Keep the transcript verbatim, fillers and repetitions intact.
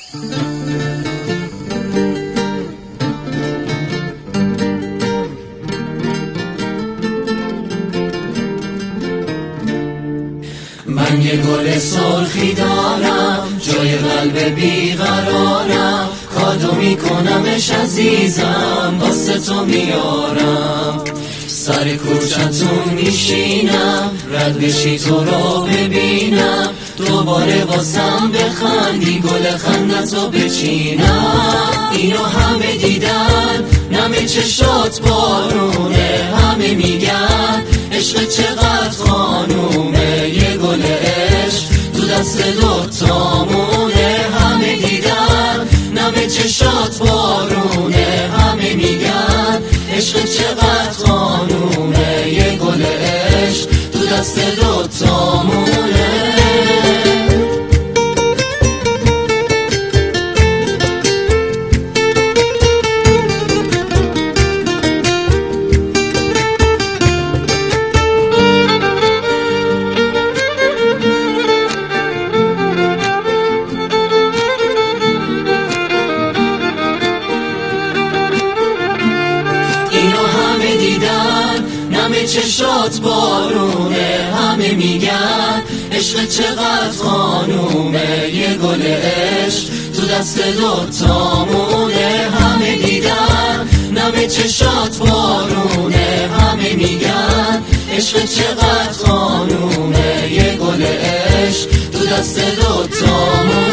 من یه گل سرخی دارم، جای قلب بیقرارم، کادو میکنمش عزیزم، واسه تو میارم. سر کوچتون میشینم، رد بشی تو رو ببینم، دوباره واسم بخندی، گل خندتو بچینم. اینو همه دیدن، نم چشات بارونه، همه میگن عشق چقدر خانومه، یه گل عشق تو دست دوتامونه. همه دیدن، نم چشات بارونه، همه میگن عشق چقدر خانومه، یه گل عشق تو دست دوتامونه. همه چشات بارونه، همه میگن عشق چقدر خانومه، یه گل عشق تو دست دوتامونه. همه دیدن، نم چشات بارونه، همه میگن عشق چقدر خانومه، یه گل عشق تو دست دوتامونه.